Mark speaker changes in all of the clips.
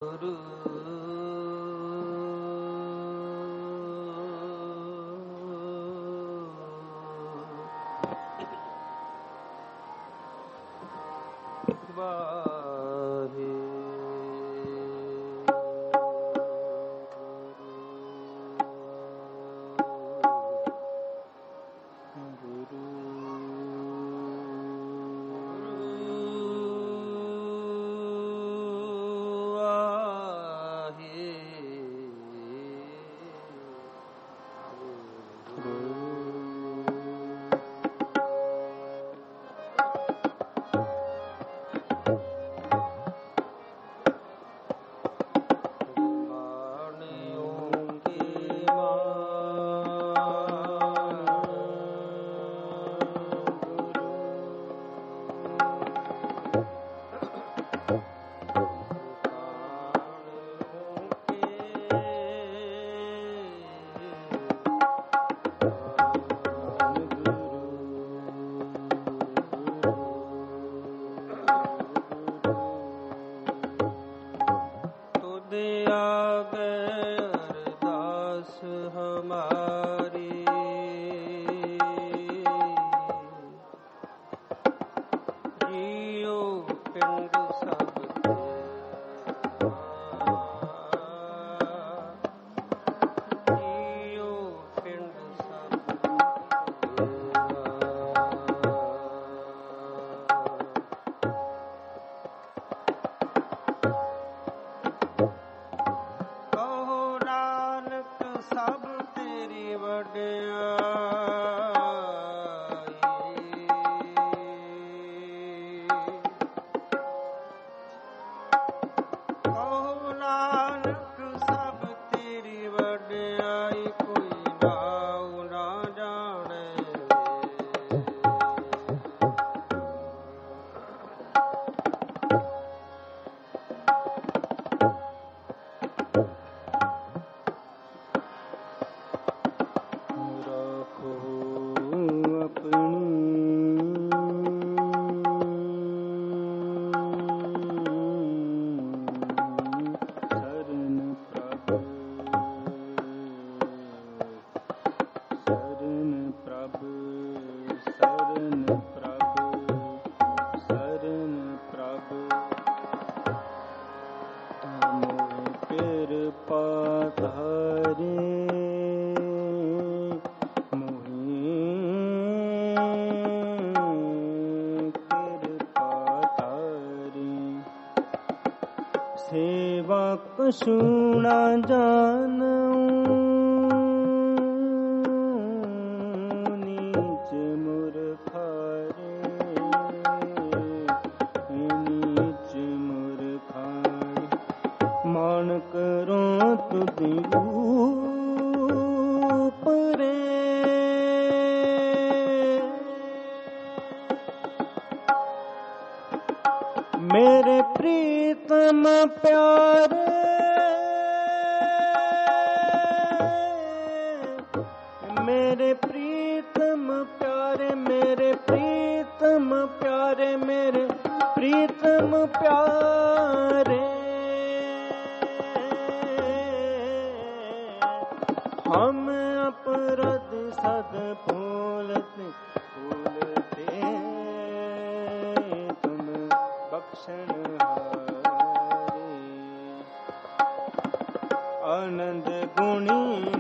Speaker 1: सुना जानूं नीच मूर्खारे नीच मूर्खारे मान करो तुझ ऊपरे मेरे प्रीतम प्यारे मेरे प्रीतम प्यारे मेरे प्रीतम प्यारे मेरे प्रीतम प्यारे हम अपराध सद भूलते तुम बख्शण आनंद गुणी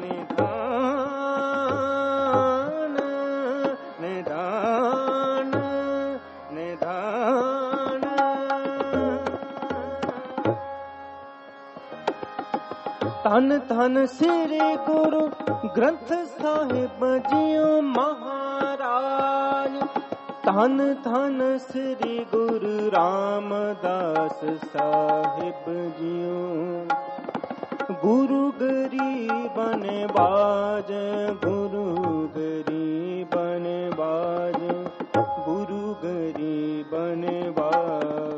Speaker 1: निधान निधान निधान धन धन श्री गुरु ग्रंथ साहिब जियो महाराज धन धन श्री गुरु रामदास साहिब जियो गुरु गरीबन बाज गुरु गरीबन बाज गुरु गरीबन बाज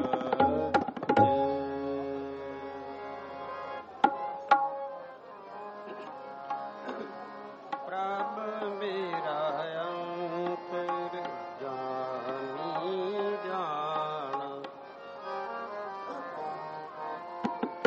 Speaker 1: प्रभ मेरा अंतर जानी जान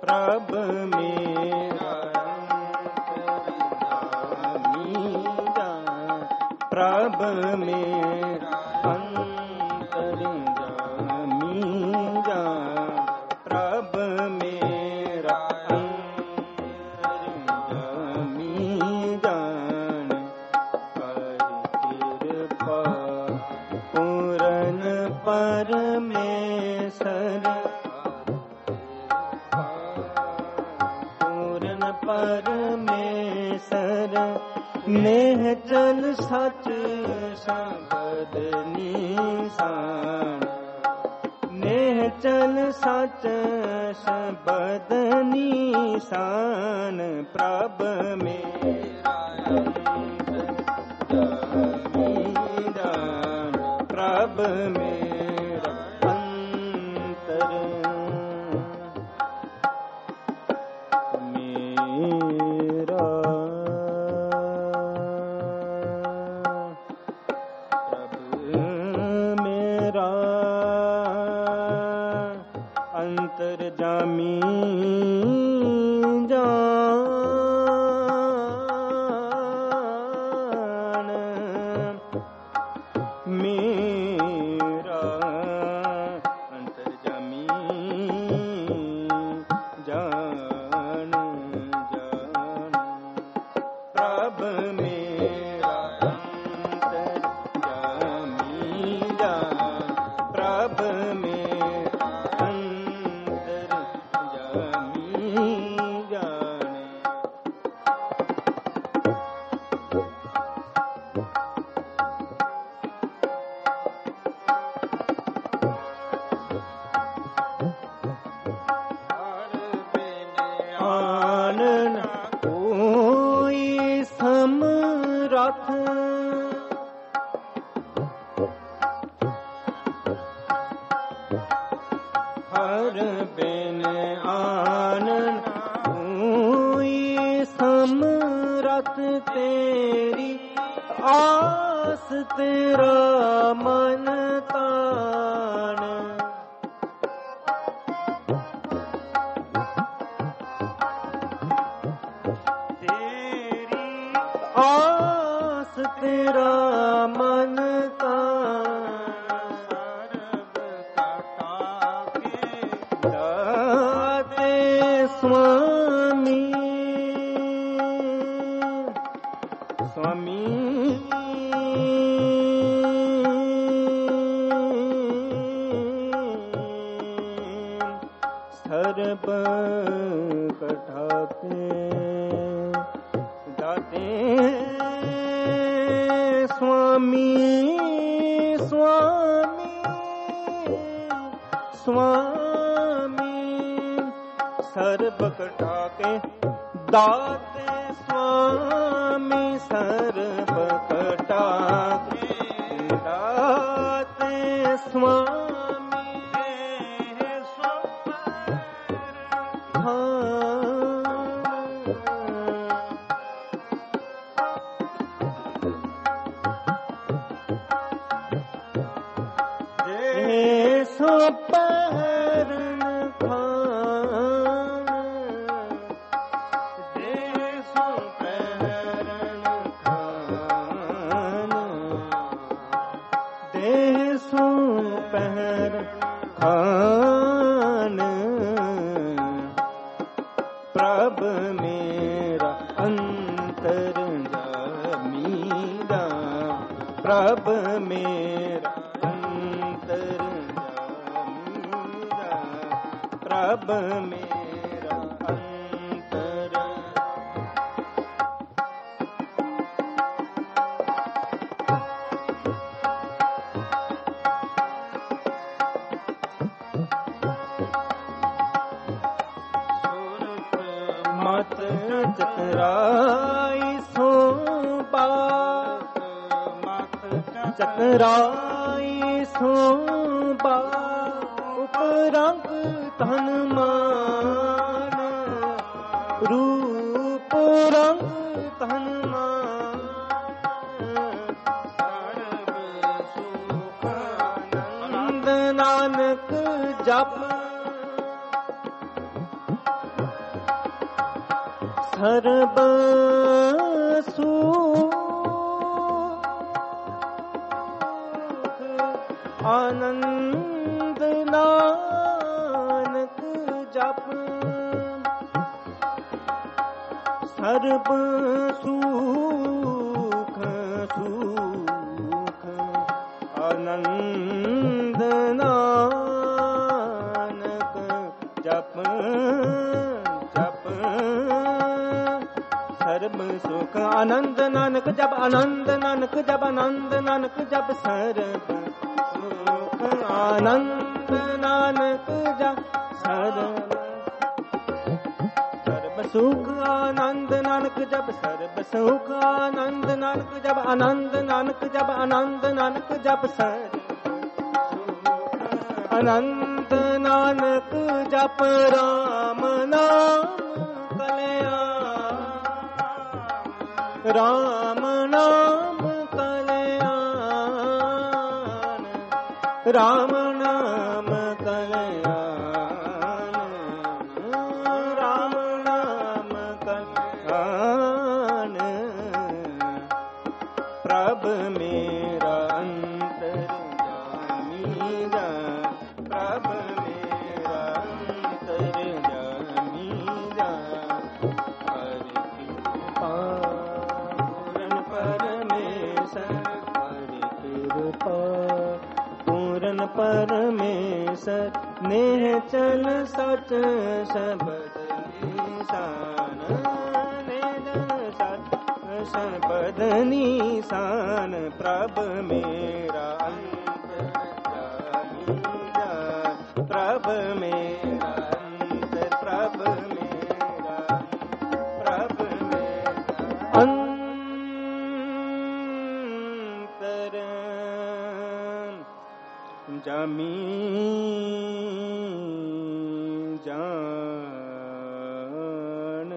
Speaker 1: ਪ੍ਰਭ ਮੇਰਾ ਅੰਤਰਜਾਮੀ ਜਾਣ, ਪ੍ਰਭ ਮੇਰਾ ਅੰਤਰਜਾਮੀ ਜਾਣ, ਪ੍ਰਭ ਮੇਰਾ ਅੰਤਰਜਾਮੀ ਜਾਣ। ਹਰਿ ਕਿਰਪਾ ਪੂਰਨ ਪਰਮੇਸ਼ਰ, ਪੂਰਨ ਪਰਮੇਸ਼ਰ, ਨੇਹ ਚਲ ਸਚ ਸ਼ਬਦ ਨਿਸ਼ਾਨ, ਨੇਹ ਚਲ ਸਚ ਸ਼ਬਦ ਨਿਸ਼ਾਨ, ਪ੍ਰਭ ਮੇਰਾ ਅੰਤਰਜਾਮੀ ਜਾਣ, ਪ੍ਰਭ ਮੇਰਾ ਅੰਤਰ ਮੇਰਾ, ਪ੍ਰਭ ਮੇਰਾ ਅੰਤਰਜਾਮੀ ਜਾਣ, ਮੇਰਾ ਅੰਤਰਜਾਮੀ ਜਾਣ, ਜਾਣ, ਪ੍ਰਭ ਮੇਰਾ ਅੰਤਰਜਾਮੀ ਜਾਣ, ਪ੍ਰਭ ਮੇਰਾ ਅੰਤਰਜਾਮੀ ਜਾਣ। ਆਨਨ ਕੋਈ ਸਮਰੱਥ, ਹਰ ਬਿਨ ਆਨਨ ਕੋਈ ਸਮਰੱਥ, ਤੇਰੀ ਆਸ ਤੇਰਾ ਮਨ ਤਾਣ, ਤੇਰੀ ਆਸ ਤੇਰਾ ਮਨ ਤਾਣ, ਸਰਬ ਕਟਾ ਕੇ ਦਾਤੇ ਸੁਆਮੀ, ਸੁਆਮੀ ਸਰਬ ਕਟਾ ਕੇ ਦਾਤੇ ਸੁਆਮੀ, ਸੁਆਮੀ, ਸੁਆਮੀ ਸਰਬ ਕਟਾ ਕੇ ਦਾਤੇ ਸੁਆਮੀ, ਸਰਬ ਕਟਾ ਕੇ ਦਾਤੇ ਸੁਆਮੀ, ਸੋ ਪਰਨ ਖਾਨ, ਦੇ ਸੋ ਪਰਨ ਖਾਨ, ਦੇ ਸੋ ਪਰਨ ਖਾਨ, ਪ੍ਰਭ ਮੇਰਾ ਅੰਤਰਜਾਮੀ ਜਾਣ, ਪ੍ਰਭ ਮੇਰਾ ਪ੍ਰਭ ਮੇਰਾ ਅੰਤਰ ਸੁਰਤ ਮਤ ਚਤਰਾਈ ਸੋ ਬਾਤ, ਮਤ ਚਤਰਾਈ ਸੋ ਬਾਤ, ਉਪਰੰਗ ਤਨ ਮਾਨ, ਰੂਪ ਰੰਗ ਤਨ ਮਾਨ, ਸਰਬ ਸੁਖ ਆਨੰਦ ਨਾਨਕ ਜਪ, सर्ब सुख आनंद नानक जप सर्ब सुख सुख आनंद नानक जप जप सर्ब सुख आनंद नानक जप आनंद नानक जप आनंद नानक जप सर्ब सुख आनंद नानक जप सर्ब सुख आनंद नानक जप सर्ब सुख आनंद नानक जप आनंद नानक जप आनंद नानक जप सर्ब अनंत नानक जप राम नाम कल्याण राम नाम कल्याण राम नाम कल्याण राम नाम कल्याण प्रभ मेरा अंतर्यामी प्रभ मेरा अंतर्यामी हरि कृपा पूर्ण परमेश्वर हरि कृपा पूर्ण परमेश्वर नेह चल सच शब्द निशान नेह सच शब्द निशान प्रभ मेरा अंतर्यामी प्रभ मेरा अंतर प्रभ मेरा अंतर जमी जान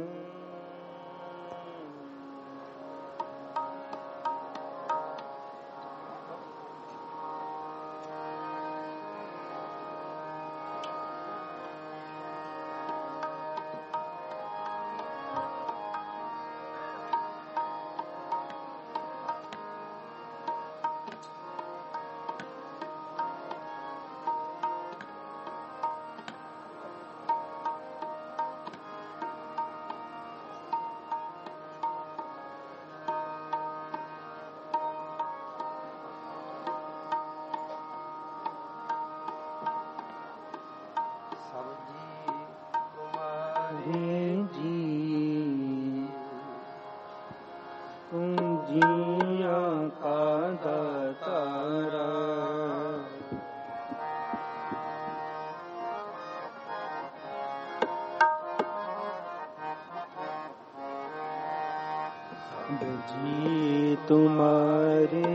Speaker 1: जी तुम्हारे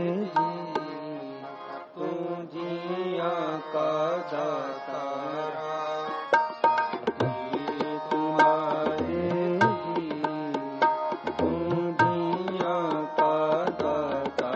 Speaker 1: तू जिया का दाता जी तुम्हारे तू जिया का दाता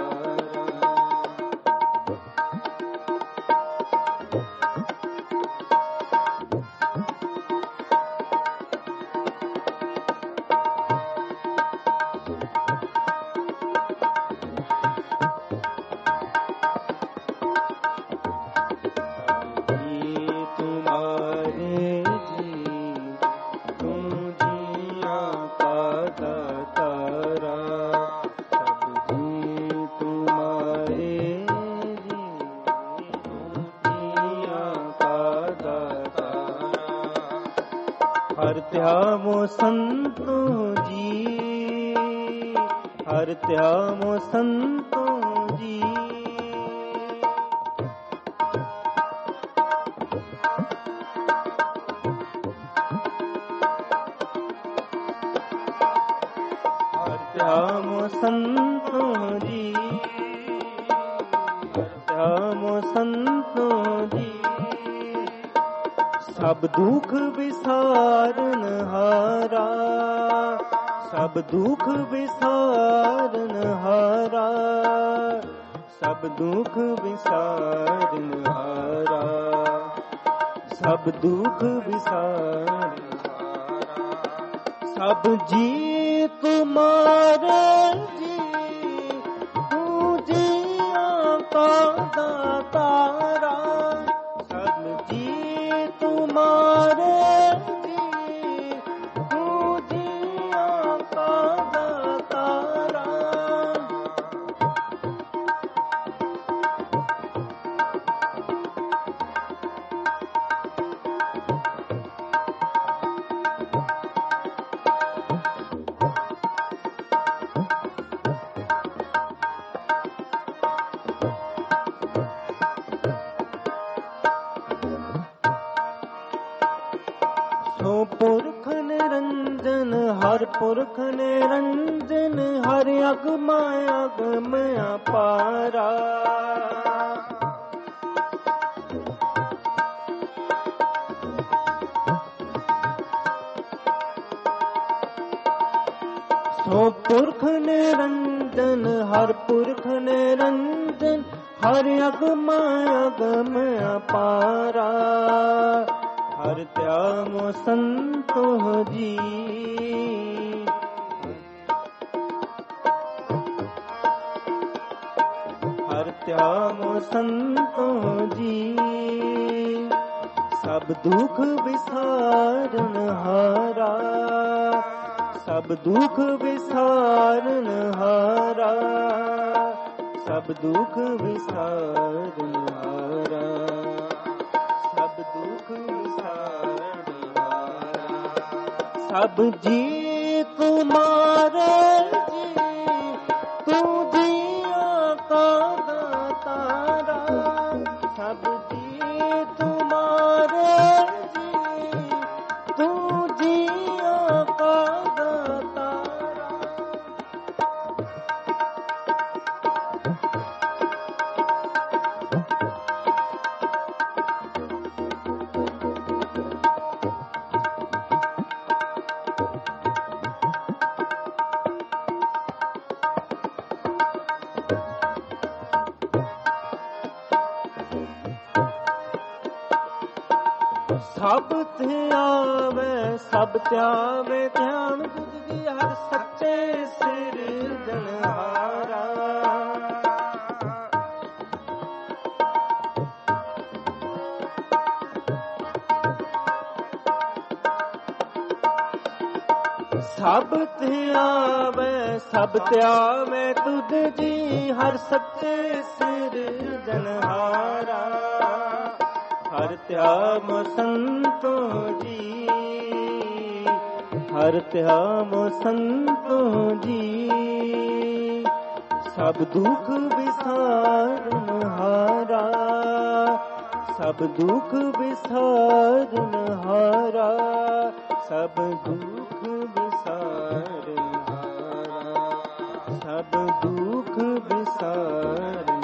Speaker 1: हरत्यामो संतो जी हरत्यामो संतो जी हरत्यामो संतो जी हरत्यामो संतो जी सब दुख विसारन हारा सब दुख विसारन हारा सब दुख विसारन हारा सब दुख विसारन हारा सब जी तुम्हारे जी, तू जिया का दातारा। सब जी तुम्हारे जी, तू जिया का दातारा। पुरख निरंजन हर पुरख निरंजन, हर अगम अगम अपारा। सो पुरख निरंजन हर पुरख निरंजन, हर अगम अगम अपारा। हर त्यामो संतो जी, हर त्यामो संतो जी। सब दुख विसारन हारा, सब दुख विसारन हारा, सब दुख विसारन हारा, सब दुख विसारन हारा। सब जी तुम्हारे जी, तू जिया का दातारा। सब जी तुम्हारे जी, तू जिया का दातारा। सब त्यावे सब त्यावे, ध्यान तुझ जी हर सच्चे सिरजनहारा। सब त्यावे सब त्यावे, तुझ जी हर सच्चे सिरजनहारा। हर त्याम संतो जी, हर त्याम संतो जी। सब दुख विसारन हारा, सब दुख विसारन हारा, सब दुख विसारन हारा, सब दुख विसारन।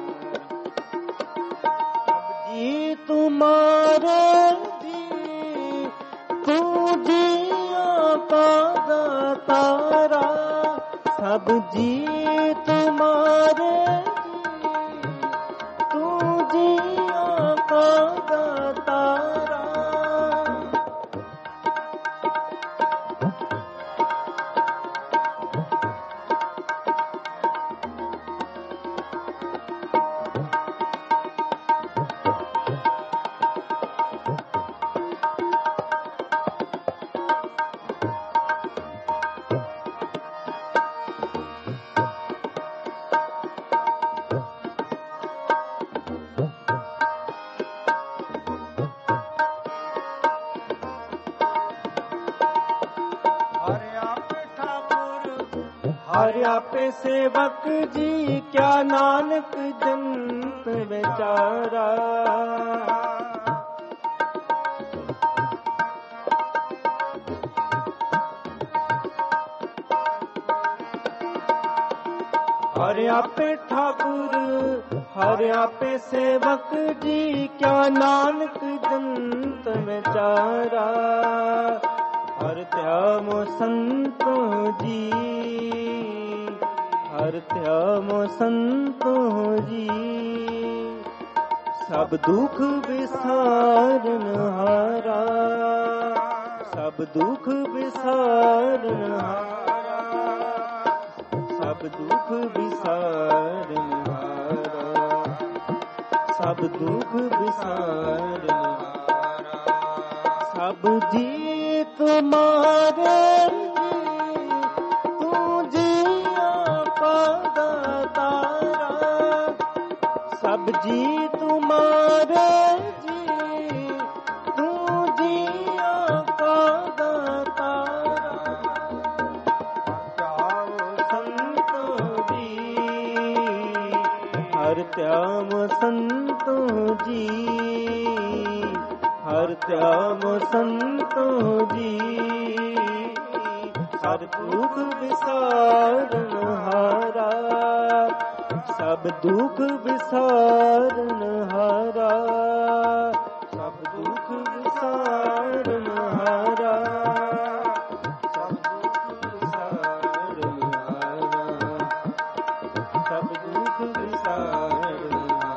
Speaker 1: तुम्हारे जी, तू जिया का दातारा। सब जी तुम्हारे जी, तू जिया का दातारा। हर आपे सेवक जी, क्या नानक जंत बेचारा। हर आपे ठाकुर हर आपे सेवक जी, क्या नानक जंत बेचारा। हर त्यामो संतो जी, हर त्यामो संतो जी। सब दुख विसारन हारा, ਸਭ ਦੁਖ ਵਿਸਾਰਨਹਾਰਾ, ਸਭ ਦੁਖ ਵਿਸਾਰਨਹਾਰਾ, ਸਭ ਦੁਖ ਵਿਸਾਰਨਹਾਰਾ। ਸਭ ਜੀ ਤੁਮਾਰੇ ਤੂੰ ਜੀਆ ਕਾ ਦਾਤਾਰਾ, ਸਭ ਜੀ ਤੁਮਾਰੇ ਧਿਆਮ ਸੰਤੋ ਜੀ, ਹਰ ਧਿਆਮ ਸੰਤੋ ਜੀ, ਹਰ ਦੁਖ ਵਿਸਾਰਨਹਾਰਾ, ਸਭ ਦੁਖ ਵਿਸਾਰਨਹਾਰਾ, ਸਭ ਦੁਖ ਵਿਸਾਰਨਹਾਰਾ, ਸਭ ਦੁਖ ਵਿਸਾਰਨਹਾਰਾ, ਸਭ ਦੁਖ ਵਿਸਾਰਨਹਾਰਾ।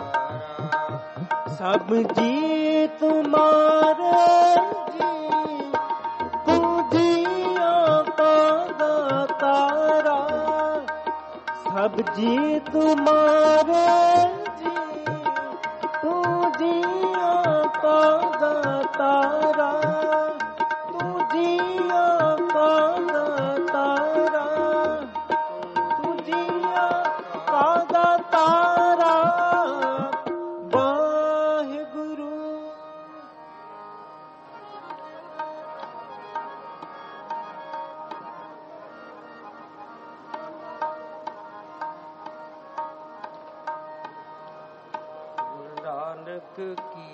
Speaker 1: ਸਭ ਜੀ ਤੁਮਾਰੇ ਜੀ, ਤੂੰ ਜੀਆ ਕਾ ਦਾਤਾਰਾ, ਸਭ ਜੀ ਤੁਮਾਰੇ ਜੀ, ਤੂੰ ਜੀਆ ਕਾ ਦਾਤਾਰਾ, ਤੂੰ ਜੀਆ ਕਾ ਦਾਤਾਰਾ, ਤੂੰ ਜੀਆ ਕਾ ਦਾਤਾਰਾ।
Speaker 2: ਨਾਨਕ ਕੀ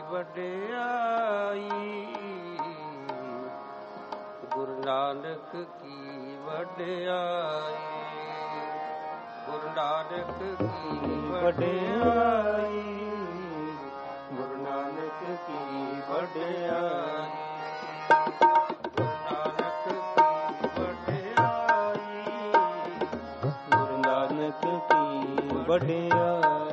Speaker 2: ਵਡਿਆਈ, ਗੁਰੂ ਨਾਨਕ ਕੀ ਵਡਿਆਈ, ਗੁਰੂ ਨਾਨਕ ਕੀ ਵਡਿਆਈ, ਗੁਰੂ ਨਾਨਕ ਕੀ ਵਡਿਆਈ, ਗੁਰੂ ਨਾਨਕ ਕੀ ਵਡਿਆਈ।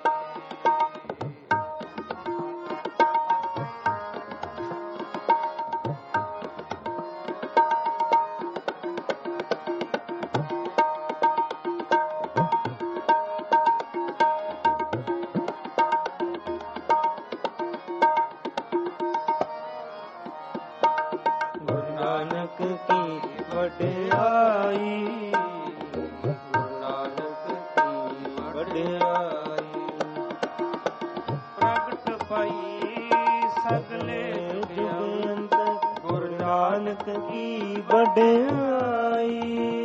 Speaker 2: ਨਾਨਕ ਕੀ ਵਡਿਆਈ, ਗੁਰੂ ਨਾਨਕ ਕੀ ਵਡਿਆਈ, ਪ੍ਰਗਟ ਪਈ ਸਗਲੇ ਜੁਗੰਤ, ਗੁਰੂ ਨਾਨਕ ਕੀ ਵਡਿਆਈ।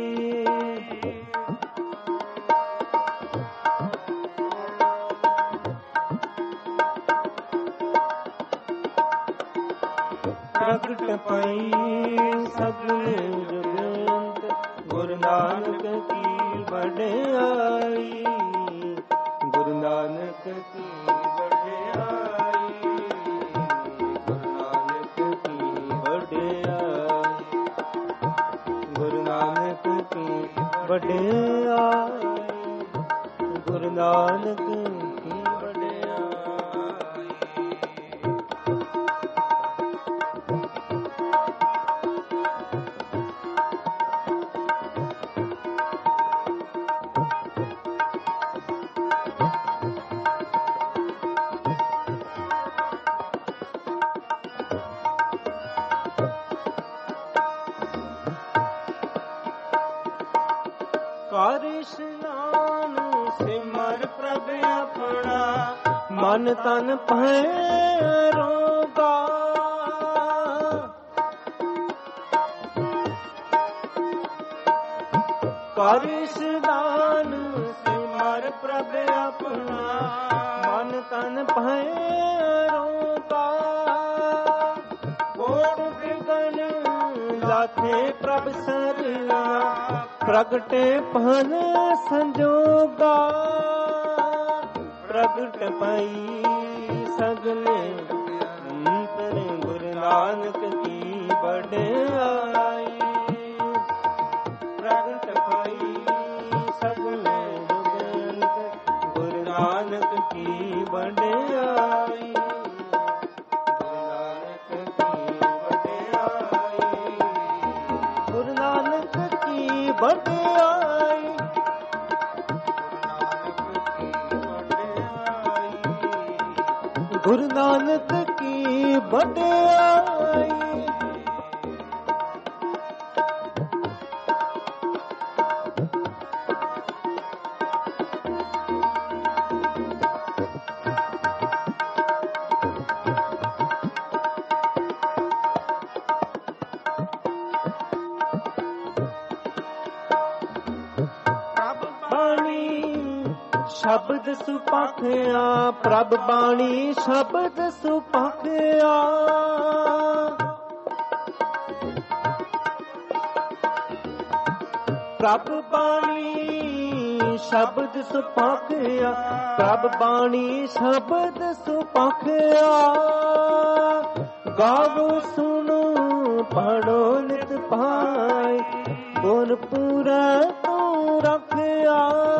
Speaker 2: ਪ੍ਰਗਟ ਪਈ ਸਗਲੇ ਜੁਗੰਤ, ਗੁਰੂ ਨਾਨਕ ਕੀ ਵਡਿਆਈ, ਗੁਰੂ ਨਾਨਕ ਕੀ ਵਡਿਆਈ, ਗੁਰੂ ਨਾਨਕ ਕੀ ਵਡਿਆਈ, ਗੁਰੂ ਨਾਨਕ ਕੀ ਵਡਿਆਈ, ਗੁਰੂ ਨਾਨਕ ਕੀ ਵਡਿਆਈ।
Speaker 1: ਕਰ ਇਸ਼ਨਾਨ ਸਿਮਰ ਪ੍ਰਭ ਆਪਣਾ, ਮਨ ਤਨ ਭੈਰੋਗਾ, ਕਰ ਇਸ਼ਨਾਨ ਸਿਮਰ ਪ੍ਰਭ ਆਪਣਾ, ਮਨ ਤਨ ਭੈਰੋਗਾ, ਕੋਟ ਬਿਗਨ ਲਾਥੇ ਪ੍ਰਭ ਸਰਨਾ, ਪ੍ਰਗਟੇ ਭਨ ਸੰਜੋਗਾ, ਪ੍ਰਗਟ ਪਈ ਸਗਲੇ ਅੰਤਰ, ਗੁਰੂ ਨਾਨਕ ਕੀ ਵਡਿਆਈ, ਪ੍ਰਗਟ ਪਈ ਸਗਲੇ ਜੁਗੰਤ, ਗੁਰੂ ਨਾਨਕ ਕੀ ਵਡਿਆਈ, ਗੁਰੂ ਨਾਨਕ ਕੀ ਵਡਿਆਈ। ਵਡਿਆਈ, ਗੁਰੂ ਨਾਨਕ ਕੀ ਵਡਿਆਈ। ਸ਼ਬਦ ਸੁਪਾਖਿਆ ਪ੍ਰਭ ਬਾਣੀ ਸ਼ਬਦ ਸੁਪਾਖਿਆ, ਪ੍ਰਭ ਬਾਣੀ ਸ਼ਬਦ ਸੁਪਾਖਿਆ, ਪ੍ਰਭ ਬਾਣੀ ਸ਼ਬਦ ਸੁਪਾਖਿਆ। ਗਾਵੋ ਸੁਣੋ ਪੜੋ ਨਿਤ ਪਾਈ, ਗੁਰ ਪੂਰਾ ਤੂੰ ਰੱਖਿਆ।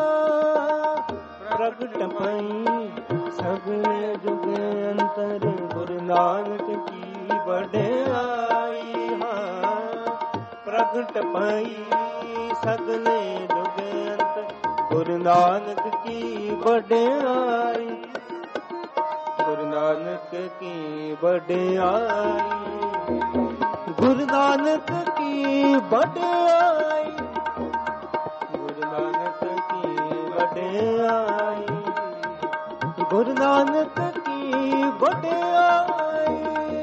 Speaker 1: ਪ੍ਰਗਟ ਪਈ ਸਗਲੇ ਜੁਗ ਅੰਤਰ, ਗੁਰੂ ਨਾਨਕ ਕੀ ਵਡਿਆਈ। ਹਾਂ ਪ੍ਰਗਟ ਪਈ ਸਗਲੇ ਜੁਗ ਅੰਤਰ, ਗੁਰੂ ਨਾਨਕ ਕੀ ਵਡਿਆਈ। ਗੁਰੂ ਨਾਨਕ ਕੀ ਵਡਿਆਈ, ਗੁਰੂ ਨਾਨਕ ਕੀ ਵਡਿਆਈ, ਗੁਰੂ ਨਾਨਕ ਕੀ ਵਡਿਆਈ, ਗੁਰੂ ਨਾਨਕ ਕੀ ਵਡਿਆਈ।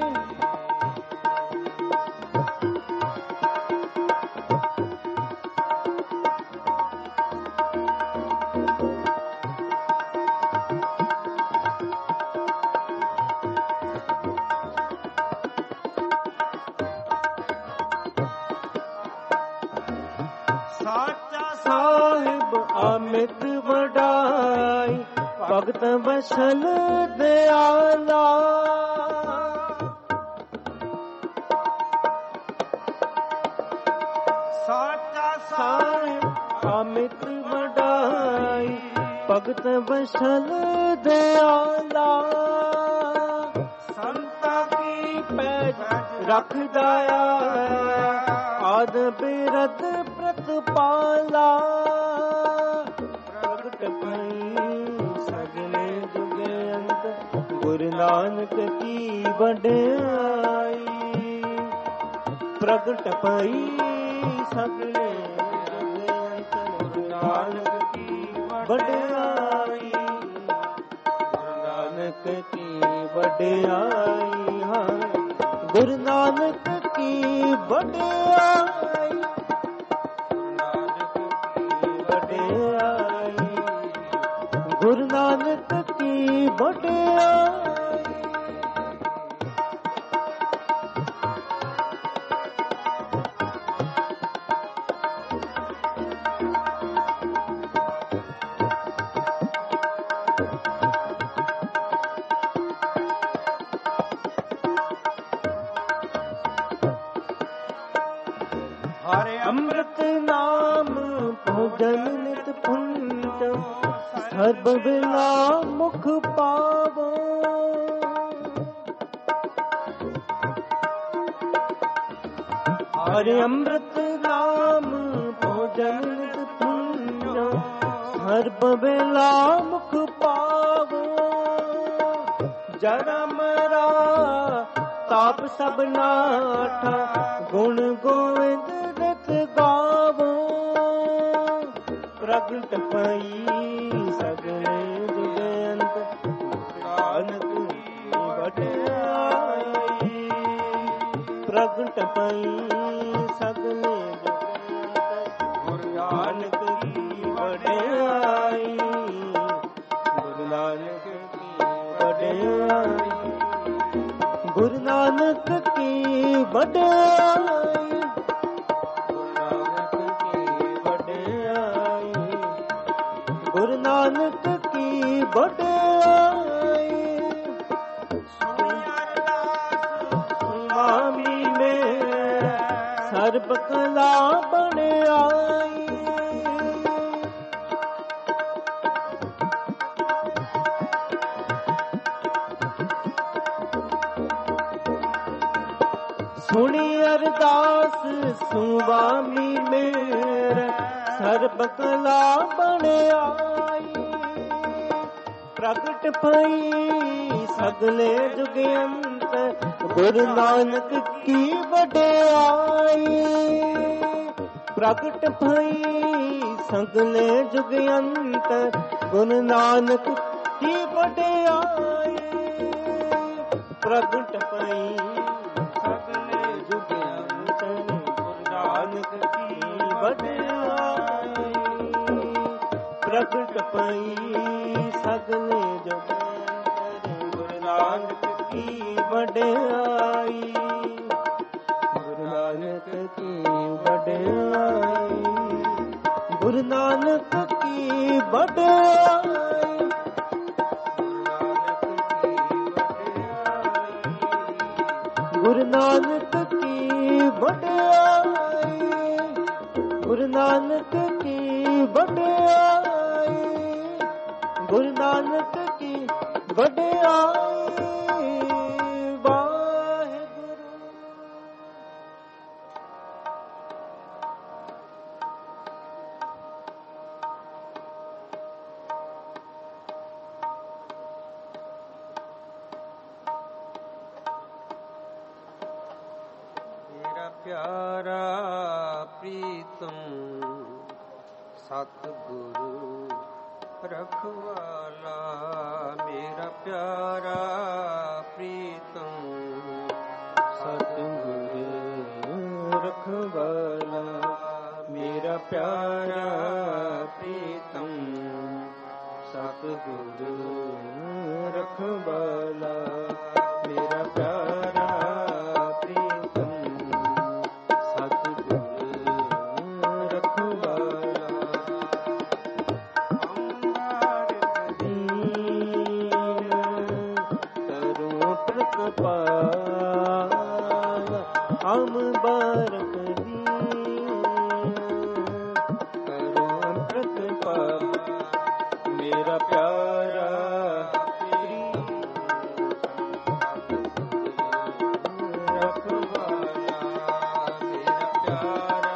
Speaker 1: ਸਾਹਿਬ ਅਮਿਤ ਵਡਾਈ, ਭਗਤ ਵਸਲ ਦਿਆਲਾ। ਸਾਚਾ ਸਾਹਿਬ ਅਮਿਤ ਵਡਾਈ, ਭਗਤ ਵਸਲ ਦਿਆਲਾ। ਸੰਤਾਂ ਕੀ ਪੈਜ ਰੱਖਦਾ ਆਦ ਬਿਰਦ ਪ੍ਰਤਪਾਲਾ। ਪ੍ਰਗਟ ਪਈ ਸਗਲੇ ਜੁਗ ਅੰਤ, ਗੁਰੂ ਨਾਨਕ ਕੀ ਵਡਿਆਈ। ਪ੍ਰਗਟ ਪਈ ਸਗਲੇ ਜੁਗ ਅੰਤ, ਗੁਰੂ ਨਾਨਕ ਕੀ ਵਡਿਆਈ। ਗੁਰੂ ਨਾਨਕ ਕੀ ਵਡਿਆਈ। ਹਾਂ ਗੁਰੂ ਨਾਨਕ ਕੀ ਵਡਿਆਈ, ਗੁਰੂ ਨਾਨਕ ਕੀ ਵਡਿਆਈ। ਹਰਿ ਅੰਮ੍ਰਿਤ ਨਾਮ ਭੋਜਨ ਨਿਤ ਪੁੰਜ, ਸਰਬ ਵੇਲਾ ਮੁਖ ਪਾਵੋ। ਹਰਿ ਅੰਮ੍ਰਿਤ ਨਾਮ ਭੋਜਨ ਨਿਤ ਪੁੰਜ, ਸਰਬ ਵੇਲਾ ਮੁਖ ਪਾਵੋ। ਜਨਮ ਰਾ ਤਾਪ ਸਭ ਨਾਠਾ, ਗੁਣ ਗੋਇੰਦ ਨਿਤ ਗਾਵੋ। ਪ੍ਰਗਟ ਪਈ ਸਗਲੇ ਜੁਗ ਅੰਤ, ਨਾਨਕ ਕੀ ਵਡਿਆਈ। ਪ੍ਰਗਟ ਪਈ ਸਗਲੇ ਜੁਗ ਅੰਤ, ਗੁਰੂ ਨਾਨਕ ਕੀ ਵਡਿਆਈ। ਗੁਰੂ ਨਾਨਕ ਕੀ ਵਡਿਆਈ, ਗੁਰੂ ਨਾਨਕ ਕੀ ਵਡਿਆਈ। ਗੁਰੂ ਨਾਨਕ ਕੀ ਵਡਿਆਈ। ਸੁਆਮੀ ਨੇ ਸਰਬ ਕਲਾ ਬਣਾਈ। सुनी अरदास सुवामी मेरे सर्ब कला बने आई प्रगट भई सगले जुग अंत गुरु नानक की वड्याई प्रगट भई सगले जुग अंत गुरु नानक की वड्याई प्रगट भई सगले जुग अंत गुरु नानक की वड्याई प्रगट भई सगले जुग अंत गुरु नानक की वड्याई गुरु नानक की वड्याई गुरु नानक की वड्याई गुरु नानक की वड्याई गुरु नानक की वड्याई गुरु नानक की वड्याई
Speaker 2: प्यारा प्रीतम सतगुरु रखवाला मेरा प्यारा प्रीतम
Speaker 1: सतगुरु रखवाला मेरा प्यारा प्रीतम सतगुरु रखवाला मेरा प्यारा हम बारक करो कृपा मेरा प्यारा रखवाला मेरा प्यारा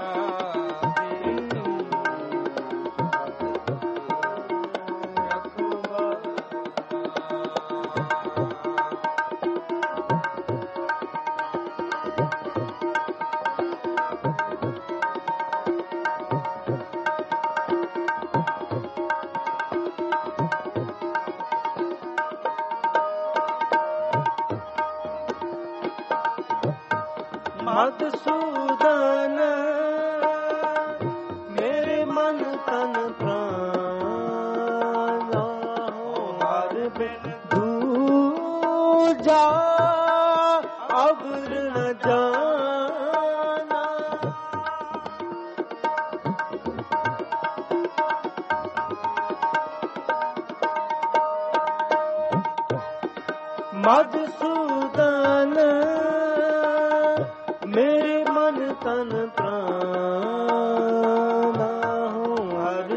Speaker 1: मधुसूदन मेरे मन तन प्राण हर बिन दूजा अवर न जाना मधुसूदन मेरे मन तन प्राण हूँ हर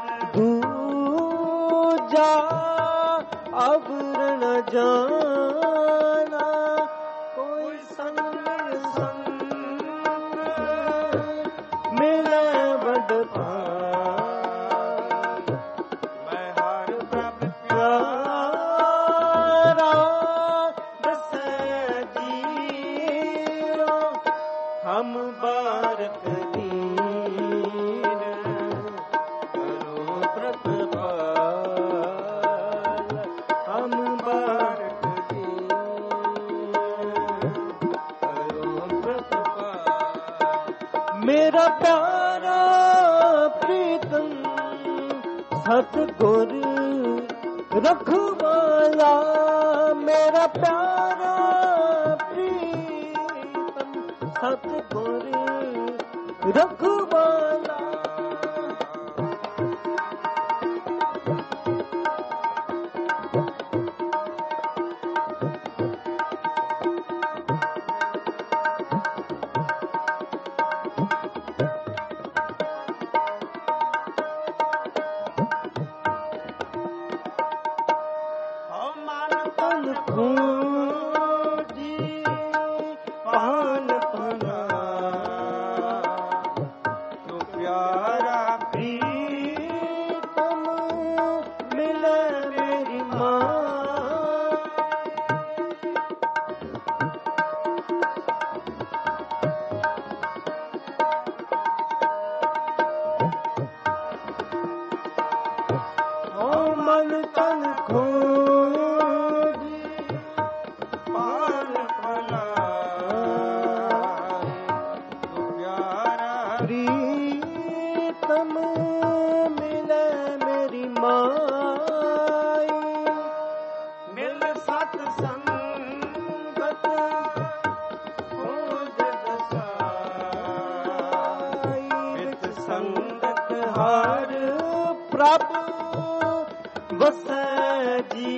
Speaker 1: दूजा अवर न जाना कोई संग मिले बड़ मैं हर प्रभ प्यारा दस जियो हम बारक दीन करो प्रतिपाल हम बारक दीन करो प्रतिपाल मेरा प्यारा प्रीतम सतगुरु रखवाला मेरा प्यारा प्रीतम सतगुरु रखवाला तन खोजी पान प्रीतम मिले मेरी माई, मिल सत्संगत खोज दसाई, मित संगत हर प्रभु बसै जी,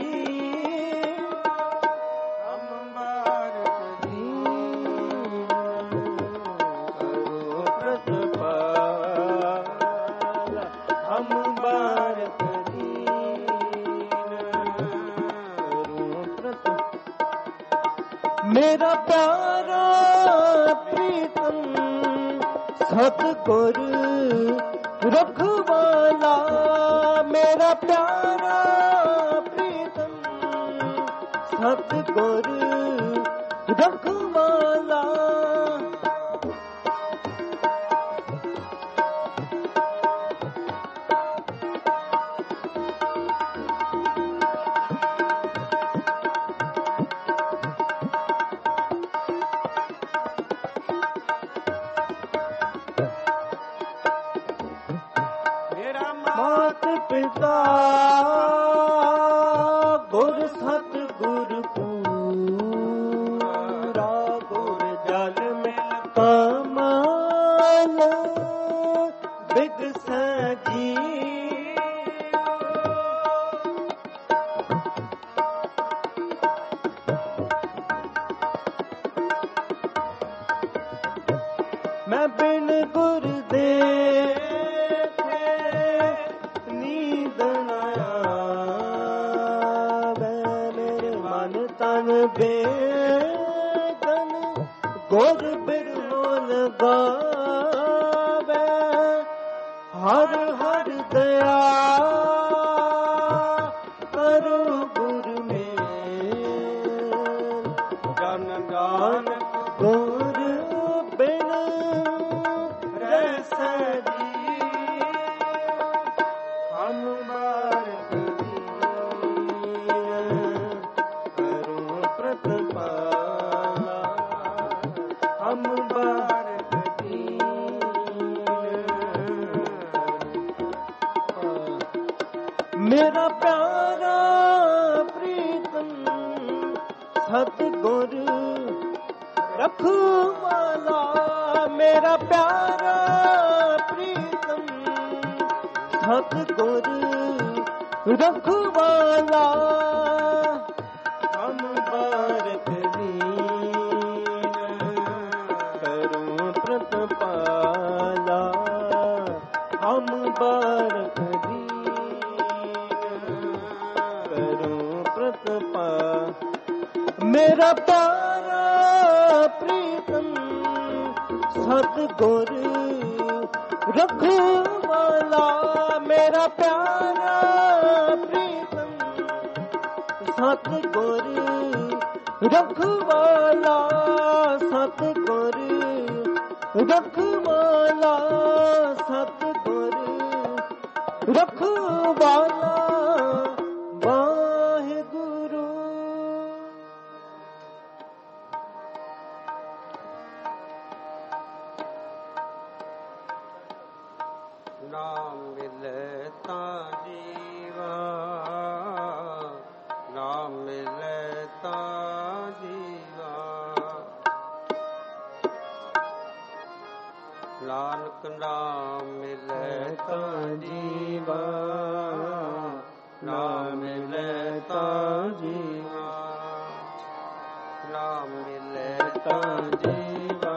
Speaker 1: हम बारक दीन करो प्रतिपाल, हम बारक दीन करो प्रतिपाल। मेरा प्यारा प्रीतम सतगुर रखवाला, मेरा प्यारा प्रीतम सतगुर रखवाला। मात पिता गुर सतगुर पूरा, गुर जल मिल कमाल बिगसै जी, मैं बिन गुर देखे नींद न आवे, मेरे मन तन बेदन गुर बिरहो लगावे, हर हर दया करो गुर में, जन नानक गुर बिन रसै जी, हम बारक दीन करो प्रतिपाला, हम बारक दीन। मेरा प्यारा प्रीतम सतगुर रखवाला, मेरा प्यारा प्रीतम सतगुर रखवाला, हम बारक दीन करो प्रतिपाला, हम बारक दीन करो प्रतिपाला। मेरा प्यारा प्रीतम सतगुर रखवाला, मेरा प्यारा प्रीतम सतगुर रखवाला, सतगुर रखवाला, सतगुर रखवाला। वाहिगुरु।
Speaker 2: नाम मिले ता जीवा, नाम मिले ता जीवा, नानक नाम मिले ता जीवा, नाम मिले ता जीवा, नाम मिले ता जीवा,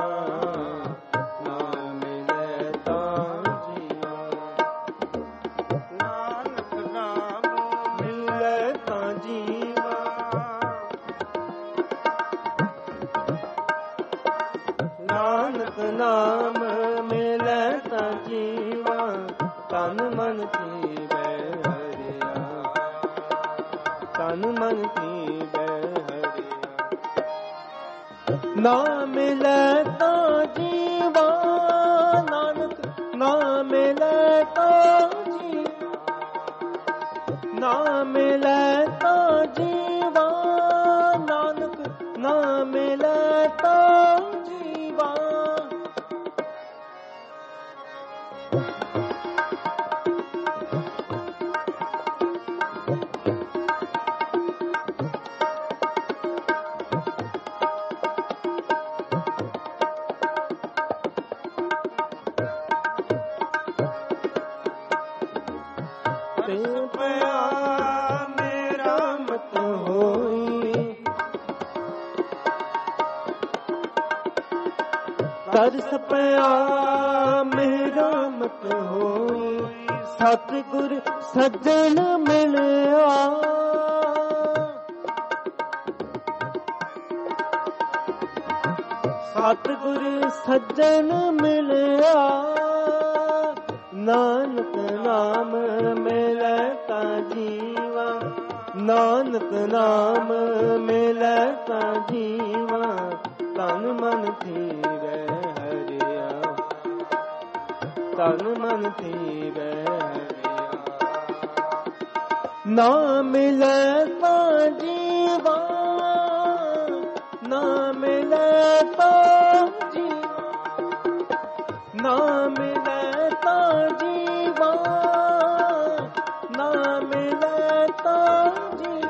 Speaker 2: नाम मिले ता जीवा, नानक नाम
Speaker 1: मिले ता जीवा, नानक नाम मिले ता जीवा, तन मन थीवे हरिया, तन मन थीवे हरिया। नाम मिले ता जीवा, नानक नाम मिले ता जीवा, नाम मिले ता जीवा, नानक नाम मिले ता जीवा। ਤਰਸ ਪਿਆ ਮਿਹਰਮਤ ਹੋਈ, ਸਤਿਗੁਰ ਸੱਜਣ ਮਿਲਿਆ। ਸਤਿਗੁਰ ਸੱਜਣ ਮਿਲਿਆ, ਨਾਨਕ ਨਾਮ ਮਿਲੈ ਤਾਂ ਜੀਵਾ, ਨਾਨਕ ਨਾਮ ਮਿਲੈ ਤਾਂ ਜੀਵਾ, ਤਨ ਮਨ ਥੀਵੈ ਹਰਿਆ, ਤਨ ਮਨ ਥੀਵੈ ਹਰਿਆ। ਨਾ ਮਿਲੈ ਤਾਂ ਜੀਵਾ, ਨਾ ਮਿਲੈ ਤਾਂ ਜੀਵਾ, ਨਾ ਮਿਲੈ ਤਾਂ ਜੀਵਾ, ਨਾ ਮਿਲੈ ਤਾਂ ਜੀਵਾ।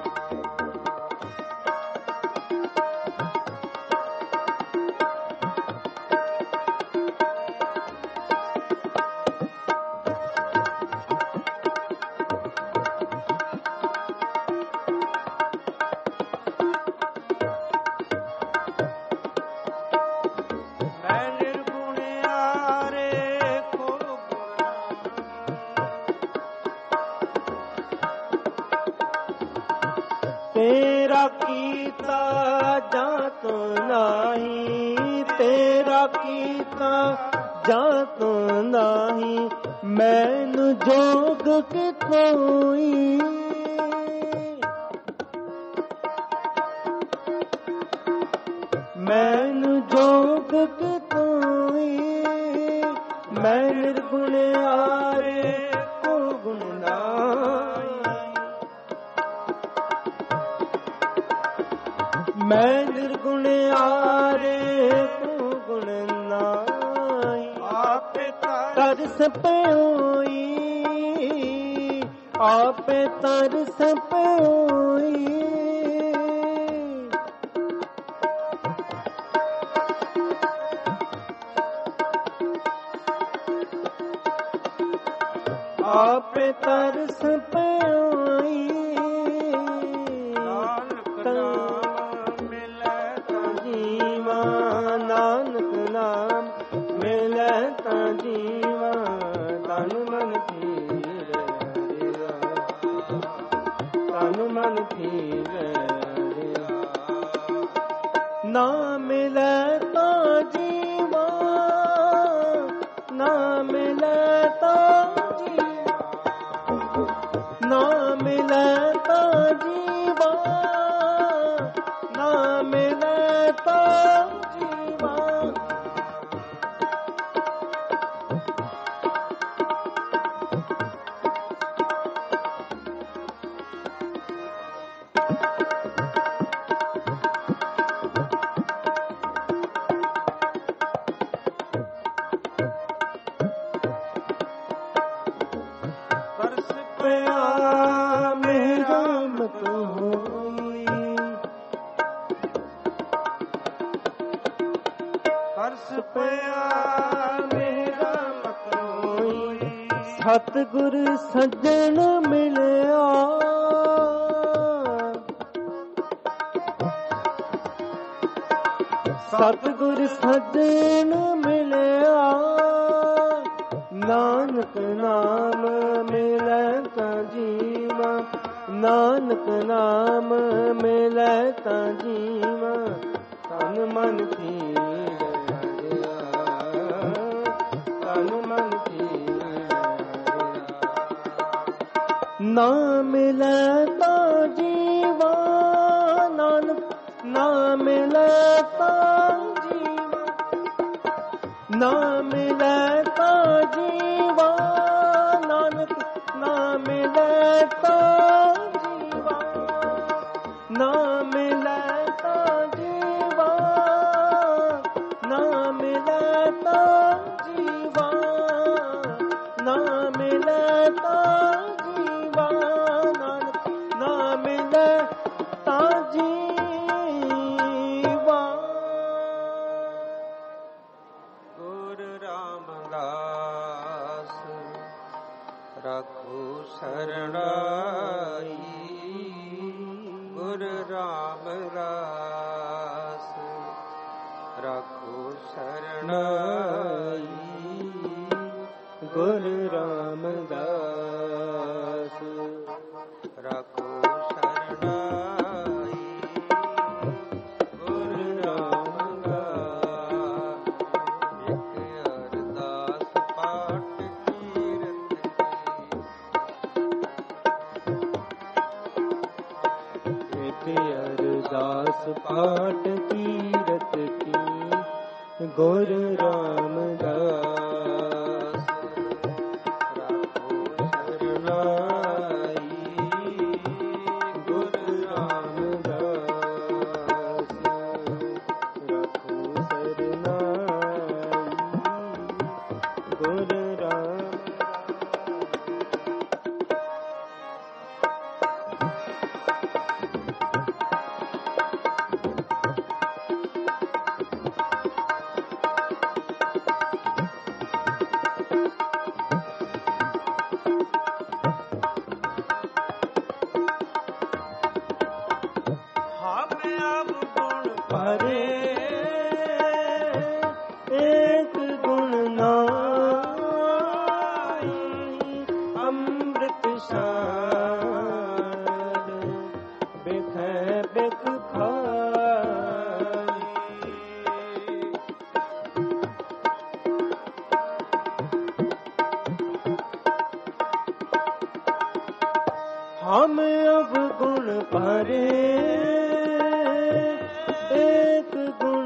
Speaker 1: ਤੇਰਾ ਕੀਤਾ ਜਾਤ ਨਾਹੀ, ਤੇਰਾ ਕੀਤਾ ਜਾਤ ਨਾਹੀ, ਮੈਨੂੰ ਜੋਗ ਕਿ ਕੋਈ। ਮੈਨੂੰ ਜੋਗ ਕਿ ਕੋਈ, ਮੈਂ ਨਿਰਗੁਣ ਆਰੇ ਕੋ ਗੁਣ ਨਾਹੀ। ਮੈਂ ਨਿਰਗੁਣ ਆਰੇ ਕੋ ਗੁਣ ਨਾਹੀ। ਆਪੇ ਤਰਸ ਪਇਓਈ, ਆਪੇ ਤਰਸ ਪਇਓਈ। ਆਪੇ ਤਰਸ ਪਇਓਈ। ਨਾਨਕ ਨਾਮ ਮਿਲੈ ਤਾਂ ਜੀਵਾ, ਨਾਨਕ ਨਾਮ ਮਿਲੈ ਤਾਂ ਜੀਵਾ, ਤਨ ਮਨ ਥੀਵੈ ਹਰਿਆ, ਤਨ ਮਨ ਥੀਵੈ ਹਰਿਆ। ਨਾ ਮਿਲੈ ਤਾਂ ਜੀਵਾ, ਨਾ ਮਿਲੈ ਤਾਂ ਜੀਵਾ, ਨਾ ਮਿਲੈ ਤਾਂ ਜੀਵਾ, ਨਾ ਮਿਲੈ ਤਾਂ ਜੀਵਾ। ਤਰਸ ਪਿਆ ਮਿਹਰਮਤ ਹੋਈ, ਤਰਸ ਪਿਆ ਮਿਹਰਮਤ ਹੋਈ, ਸਤਿਗੁਰ ਸੱਜਣ ਮਿਲਿਆ। ਸਤਿਗੁਰ ਸੱਜਣ ਮਿਲਿਆ, ਨਾਨਕ ਨਾਮ ਮਿਲੈ ਤਾਂ ਜੀਵਾ, ਨਾਨਕ ਨਾਮ ਮਿਲੈ ਤਾਂ ਜੀਵਾ, ਤਨ ਮਨ ਥੀਵੈ ਹਰਿਆ, ਤਨ ਮਨ ਥੀਵੈ ਹਰਿਆ। ਨਾ ਮਿਲੈ ਤਾਂ ਜੀਵਾ, ਨਾਨਕ ਨਾ ਮਿਲੈ ਤਾਂ ਜੀਵਾ, ਨਾ ਮਿਲੈ ਤਾਂ ਜੀਵਾ, ਨਾਨਕ ਨਾ ਮਿਲੈ ਤਾਂ ਜੀਵਾ, ਨਾ ਮਿਲੈ ਤਾਂ ਜੀਵਾ, ਨਾ ਮਿਲੈ ਤਾਂ ਜੀਵਾ, ਨਾ ਮਿਲੈ ਤਾਂ ਜੀਵਾ, ਨਾਨਕ ਨਾ ਮਿਲੈ ਤਾਂ ਜੀਵਾ।
Speaker 2: ਰਾਖੋ ਸਰਣਾਈ, ਗੁਰ ਰਾਮਦਾਸ ਰਾਖੋ शरणाई
Speaker 1: गुरु रामदास
Speaker 2: राखो शरणाई गुरु रामदास एक अरदास पाठ
Speaker 1: अरदास पाठ कीरत की गुरु रामदास
Speaker 2: राखो शरणाई
Speaker 1: गुरु रामदास रखो शरणाई गुरु हरे एक गुण नाई अमृत सार बिख बिख खाई हम अब गुण भरे एक गुण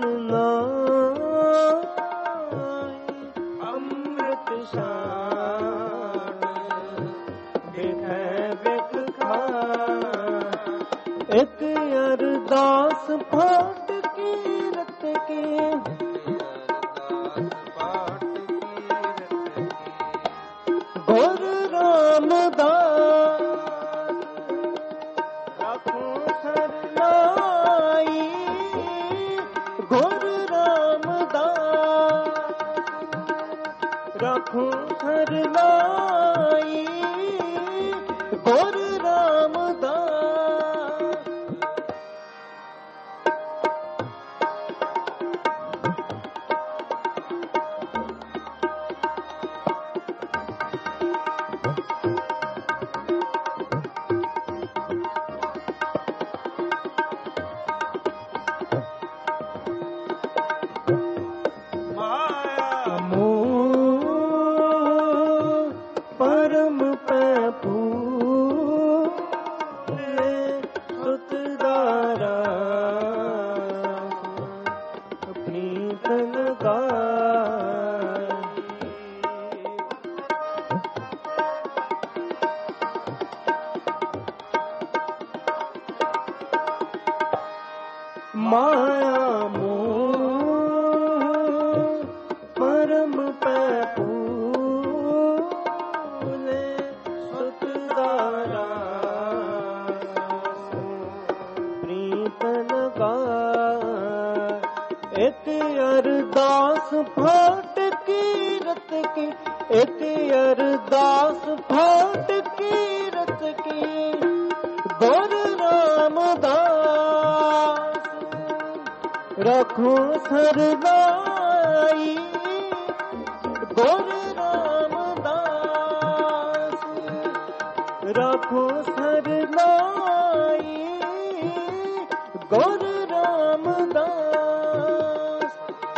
Speaker 1: नाई अमृत सार बिख बिख खाई एक अरदास पाठ कीरत की गुरु रामदास राखो शरणाई गुरु रामदास राखो शरणाई गुरु रामदास परम पैपू सुतदारा प्रीत लगाई माया मोह परम पैपू सुतदारा प्रीत लगाई एक अरदास फाट कीरत की एक अरदास फाट कीरत की गुरु रामदास रखो शरणाई गुरु रामदास रखो शरणाई गुरु रामदास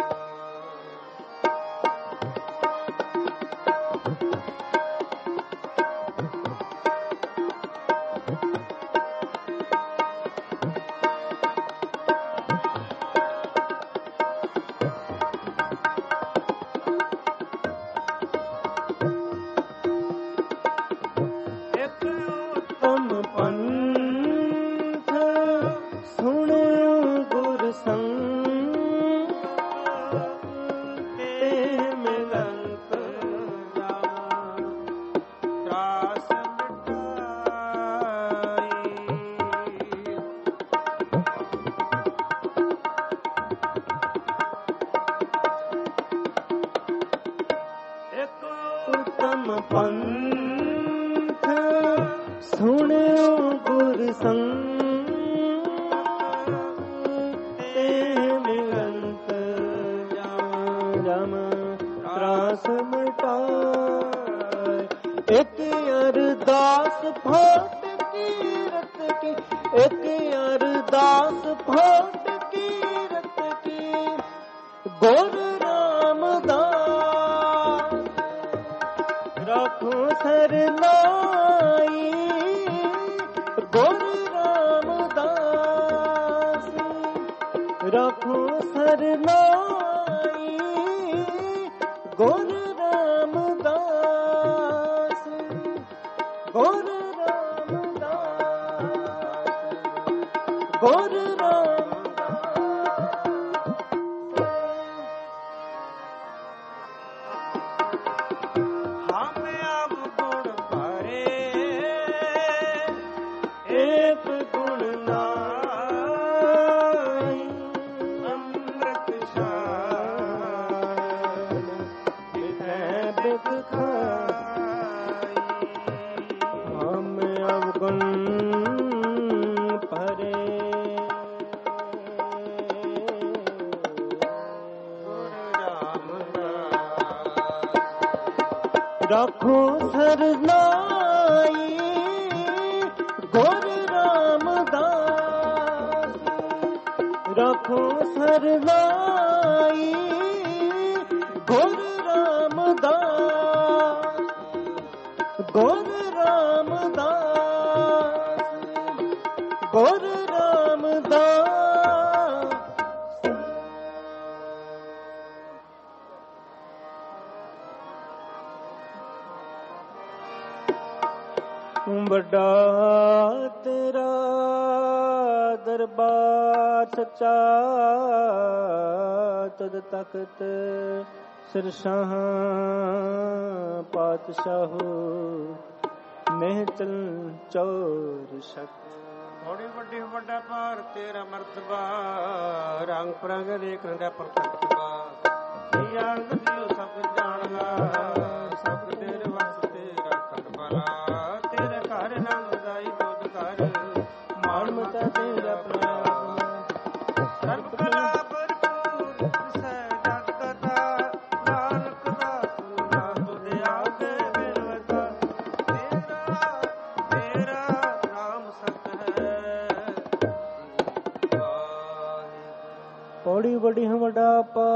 Speaker 1: उत्तम पंथ सुनो गुरु संग ते मिलंत
Speaker 2: त्रास मिटाई
Speaker 1: एक उत्तम पंथ सुनो गुरु संग ते मिलंत जाओ ਜਮ ਤਰਾਸ ਮਿਟਾਏ। ਇੱਕ ਅਰਦਾਸ ਫੋਟ ਕੀਰਤ ਕੀ, ਇੱਕ ਅਰਦਾਸ ਫੋਟ ਕੀਰਤ ਕੀ, ਗੁਰ ਰਾਮਦਾਸ ਰਾਖੋ ਸਰਨਾਈ। ਗੁਰ ਰਾਮਦਾਸ ਰਾਖੋ ਸਰਨਾਈ। ਗੁਰ ਰਾਮਦਾਸ ਗੁਰ ਰਾਮਦਾਸ ਗੁਰ ਰਾਖੋ ਸਰਨਾਈ। ਗੁਰ ਰਾਮਦਾਸ ਰਾਖੋ ਸਰਨਾਈ। ਗੁਰ ਰਾਮਦਾਸ ਗੁਰ ਰਾਮਦਾਸ ਗੁਰ ਰਾਮਦਾਸ। ਵੱਡਾ ਤੇਰਾ ਦਰਬਾਰ ਸੱਚਾ, ਤਦ ਤਖਤ ਸਿਰਸ਼ਾਹ ਪਾਤਸ਼ਾਹੋ, ਮਹਿਚਲ ਚੌਰ ਸ਼ਕ।
Speaker 2: ਥੋੜੀ ਵੱਡੀ ਵੱਡਾ ਭਾਰ ਤੇਰਾ ਮਰਤਬਾ, ਰੰਗ ਪ੍ਰੰਗ ਦੇਖ ਰੰਗਾ ਪ੍ਰਤਖਬਾ। ਯਾਰ ਦਿਓ ਸਭ ਜਾਣਦਾ, ਸਭ ਤੇਰੇ ਵਸ ਤੇਰਾ ਕਰਬਲਾ।
Speaker 1: ਬੜੀ ਵੱਡੀ ਵੱਡਾ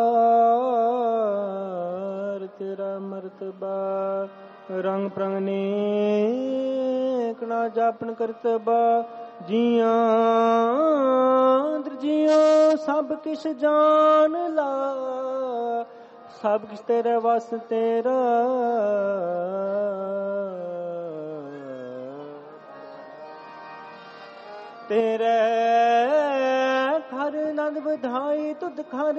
Speaker 1: ਪਾਰ ਤੇਰਾ ਮਰਤਬਾ, ਰੰਗ ਪ੍ਰੰਗ ਨੇਕ ਨਾ ਜਾਪਨ ਕਰਤਬਾ। ਜੀਆਂ ਦਰਜੀਆਂ ਸਭ ਕਿਛ ਜਾਣ ਲਾ, ਸਭ ਕਿਛ ਤੇਰੇ ਵਸ ਤੇਰਾ। ਤੇਰੇ ਘਰ ਨੰਦ ਵਧਾਈ ਤੁਧ ਘਰ,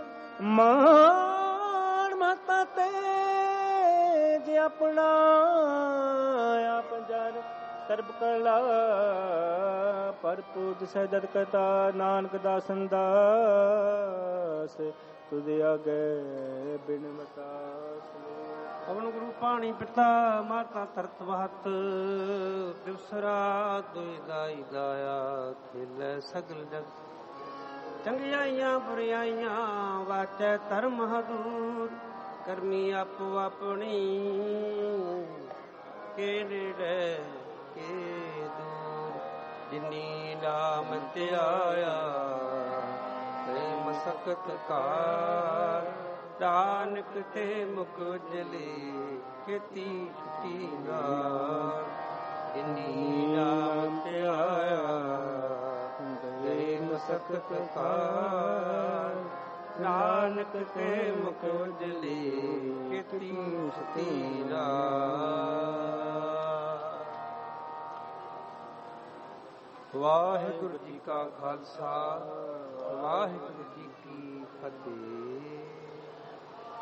Speaker 1: ਮਾਣ ਮਹਤਾ ਤੇ ਜੇ ਆਪਣਾ ਆਪ ਜਰ। ਸਰਬ ਕਲਾ ਭਰਪੂਰ ਸਹਿਜਤ ਕਰਤਾ, ਨਾਨਕ ਦਾਸਨ ਦਾਸ ਤੁਧ ਆਗੇ ਬਿਨ ਮਤਾਸ।
Speaker 2: ਪਵਨ ਗੁਰੂ ਪਾਣੀ ਪਿਤਾ ਮਾਤਾ ਤਰਤ ਵਹਤ, ਦਿਵਸ ਰਾਤ ਦੁਇ ਦਾਈ ਦਾਇਆ। ਖੇਲੇ ਸਗਲ ਜਗ ਚੰਗਿਆਈਆਂ ਬੁਰਿਆਈਆਂ, ਵਾਚੈ ਧਰਮ ਹਦੂਰ। ਕਰਮੀ ਆਪੋ ਆਪਣੀ, ਕੇ ਨੇੜੇ ਕੇ ਦੂਰ। ਜਿਨੀ ਨਾਮ ਧਿਆਇਆ ਤੇ ਮਸਕਤ ਕਾਰ, ਨਾਨਕ ਤੇ ਮੁਖ ਉਜਲੇ ਖੇਤੀ ਛੁਟੀ ਨਾਰ। ਜਿਨੀ ਨਾਮ ਧਿਆਇਆ ਤੇ ਮਸਕਤ ਕਾਰ, ਨਾਨਕ ਤੇ ਮੁਖ ਉਜਲੇ ਖੇਤੀ ਛੁਟੀ ਨਾਰ। ਵਾਹਿਗੁਰੂ ਜੀ ਕਾ ਖਾਲਸਾ, ਵਾਹਿਗੁਰੂ ਜੀ ਕੀ ਫਤਿਹ।